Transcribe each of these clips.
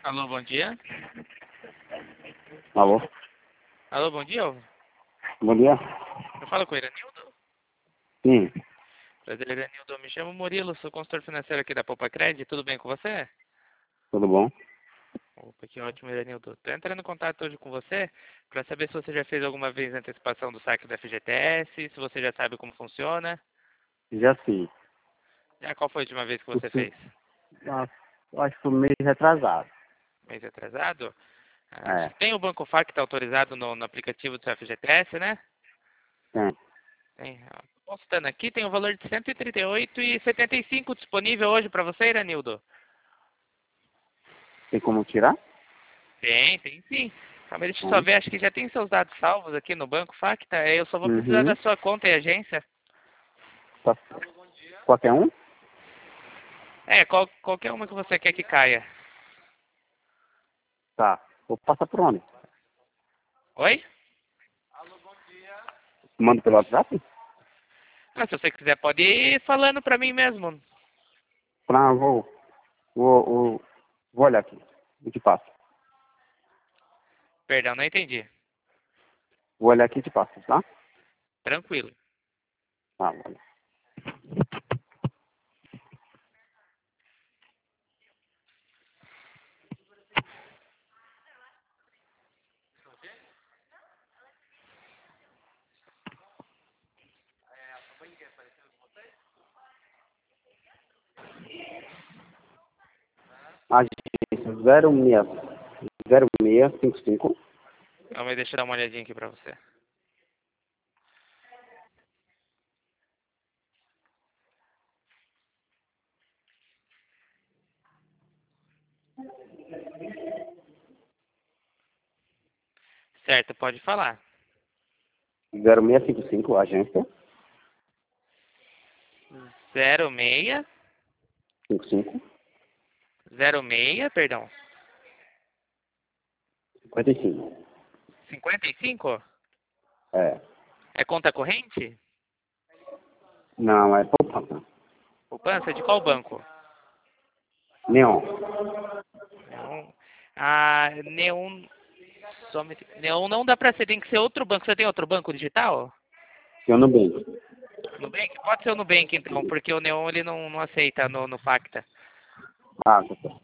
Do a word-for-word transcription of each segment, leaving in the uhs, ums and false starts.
Alô, bom dia. Alô? Alô, bom dia. Bom dia? Eu falo com o Iranildo. Sim, Prazer, Iranildo. Me chamo Murilo, sou consultor financeiro aqui da Poupa Cred. Tudo bem com você? tudo bom? Opa, que ótimo, Iranildo. Estou entrando em contato hoje com você para saber se você já fez alguma vez a antecipação do saque da F G T S, se você já sabe como funciona. Já fiz. Já qual foi a última vez que O você sim- fez? ah, eu acho que foi meio retrasado. Mês atrasado? Ah, É, tem o Banco F A Q que está autorizado no, no aplicativo do seu F G T S, né? tem. Tem. ó, Constando aqui, tem o valor de cento e trinta e oito reais e setenta e cinco centavos disponível hoje para você, Iranildo. Tem como tirar? Tem, tem sim. Calma aí, deixa eu só Tem. ver, acho que já tem seus dados salvos aqui no Banco Facta. Eu só vou precisar Uhum. da sua conta e agência. Tá. Qualquer um? É, qual, qualquer uma que você quer que caia. Tá. Vou passar por onde? Oi? Mando pelo WhatsApp? Ah, se você quiser, pode ir falando pra mim mesmo. Pra, vou, vou, vou, vou olhar aqui. E te passo. Perdão, não entendi. Vou olhar aqui e te passo, tá? Tranquilo. Tá, vou olhar. Agência zero seis zero seis cinco cinco. Calma aí, deixa eu dar uma olhadinha aqui pra você. Certo, pode falar. zero seis cinco cinco, agência. Zero seis, cinco cinco. zero seis, perdão. cinquenta e cinco. cinquenta e cinco? É. É conta corrente? Não, é poupança. Poupança de qual banco? Neon. Neon. Ah, Neon. Só me... Neon não dá pra ser, tem que ser outro banco. Você tem outro banco digital? Eu no bem. Nubank? Pode ser o Nubank então, porque o Neon ele não, não aceita no, no Facta. Ah, tá certo.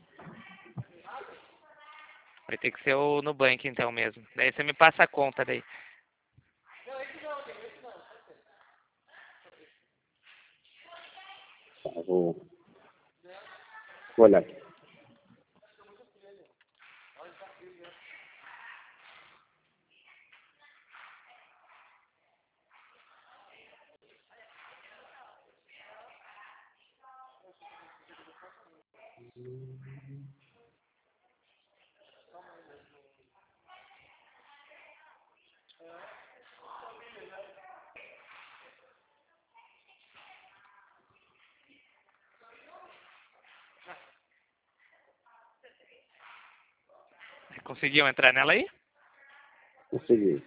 Vai ter que ser o Nubank então mesmo. Daí você me passa a conta daí. Tá, eu vou, vou olhar aqui. Conseguiu entrar nela aí? Consegui.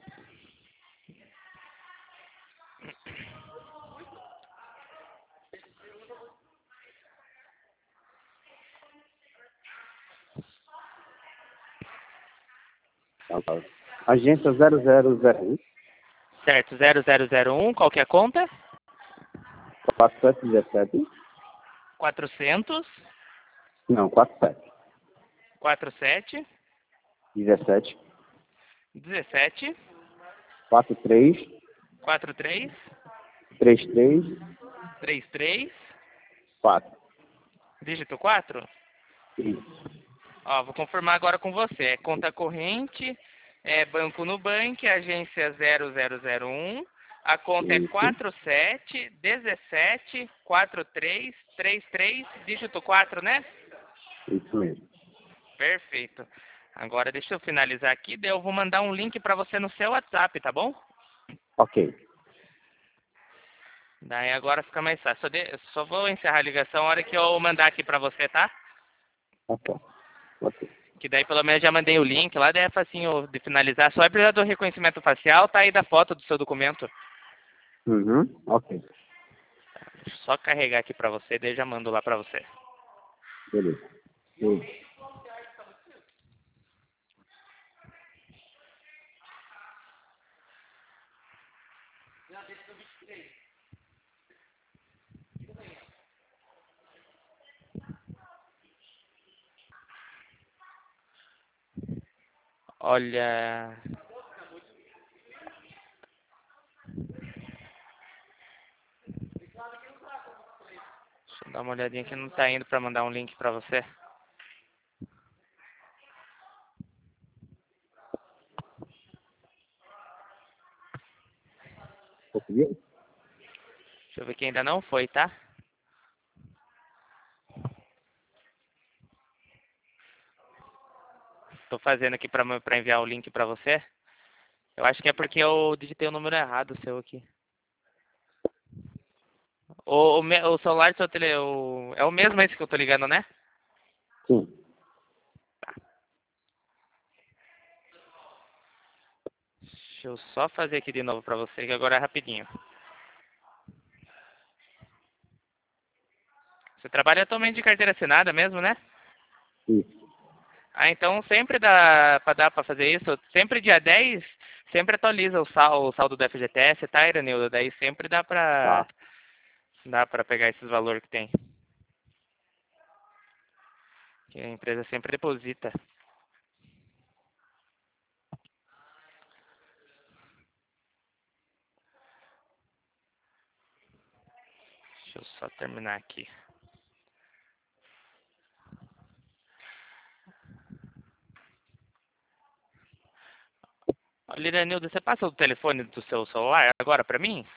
Tá, tá. Agência zero zero zero um, Certo, zero zero zero um, qual que é a conta? quatro sete um sete. quatrocentos, Não, quatro sete. quarenta e sete, dezessete. dezessete, quatro três. quarenta e três, três três. trinta e três, quatro. dígito quatro? Isso. Ó, vou confirmar agora com você. É conta corrente, é Banco Nubank, agência zero zero zero um. A conta é Isso. quatro sete, dezessete, quarenta e três, trinta e três, dígito quatro, né? Isso mesmo. Perfeito. Agora deixa eu finalizar aqui, daí eu vou mandar um link para você no seu WhatsApp, tá bom? Ok. Daí agora fica mais fácil. Só, de- só vou encerrar a ligação a hora que eu mandar aqui para você, tá? Ok. Ok. Que daí pelo menos já mandei o link lá, daí é facinho de finalizar. Só é precisar do reconhecimento facial, tá aí da foto do seu documento. Uhum. Ok. Deixa eu só carregar aqui pra você, daí eu já mando lá pra você. Beleza. Beleza. Olha... Deixa eu dar uma olhadinha que não tá indo pra mandar um link pra você. Conseguiu? Deixa eu ver que ainda não foi, tá? Tô fazendo aqui pra, pra enviar o link pra você. Eu acho que é porque eu digitei o número errado seu aqui. O, o, me- o celular do seu tele, o, é o mesmo esse que eu tô ligando, né? Sim. Deixa eu só fazer aqui de novo pra você, que agora é rapidinho. Você trabalha atualmente de carteira assinada mesmo, né? Isso. Ah, então sempre dá pra dar pra fazer isso. Sempre dia dez, sempre atualiza o, sal, o saldo do F G T S, tá, Iranildo? Daí sempre dá pra, Tá. dá pra pegar esses valores que tem. Que a empresa sempre deposita. Deixa eu só terminar aqui. Olha, Iranildo, você passa o telefone do seu celular agora pra mim?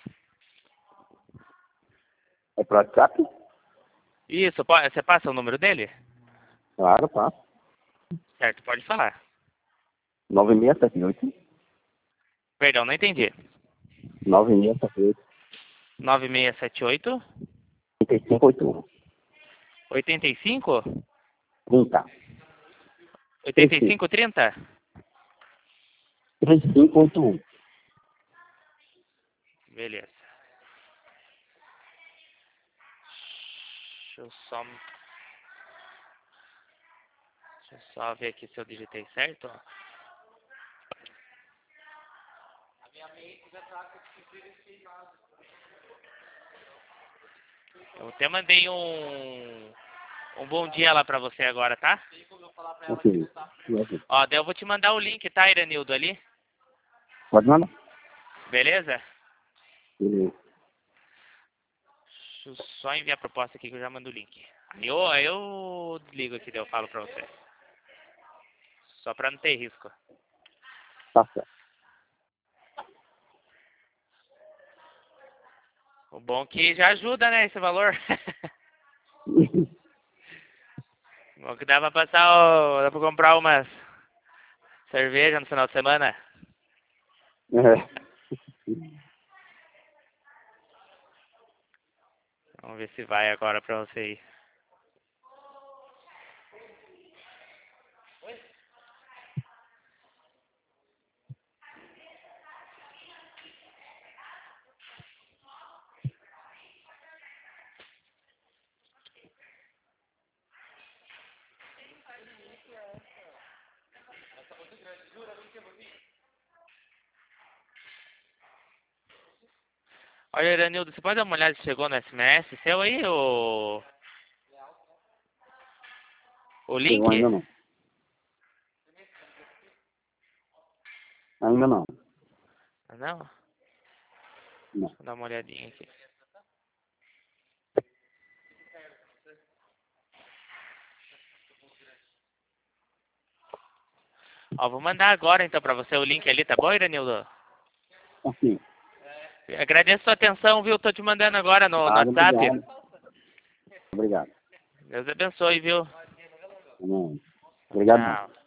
É pro WhatsApp? Isso, po- você passa o número dele? Claro, tá. Certo, pode falar. nove seis sete oito. Perdão, não entendi. nove seis sete oito. nove seis sete oito, trinta e cinco oitenta e um. oitenta e cinco, trinta. oitenta e cinco, trinta? trinta e cinco oitenta e um. Beleza. Deixa eu só... Deixa eu só ver aqui se eu digitei certo. Ó. Eu até mandei um... Um bom dia lá pra você agora, tá? Ok. Ó, daí eu vou te mandar o link, tá, Iranildo, ali? Pode mandar? Beleza? Beleza. Deixa eu só enviar a proposta aqui que eu já mando o link. Aí eu, aí eu desligo aqui, daí eu falo pra você. Só pra não ter risco. Tá certo. O bom é que já ajuda, né, esse valor. Bom que dá pra passar, o... dá pra comprar umas cerveja no final de semana. É. Vamos ver se vai agora pra você ir. Olha, Iranildo, você pode dar uma olhada se chegou no S M S seu aí, o, o Chegou link? ainda não. Ainda não. Não? Não. Vou dar uma olhadinha aqui. Ó, vou mandar agora então pra você o link ali, tá bom, Iranildo? Assim. Agradeço a sua atenção, viu? Tô te mandando agora no, no Ah, WhatsApp. obrigado. Obrigado. Deus abençoe, viu? Amém. Obrigado. Tchau.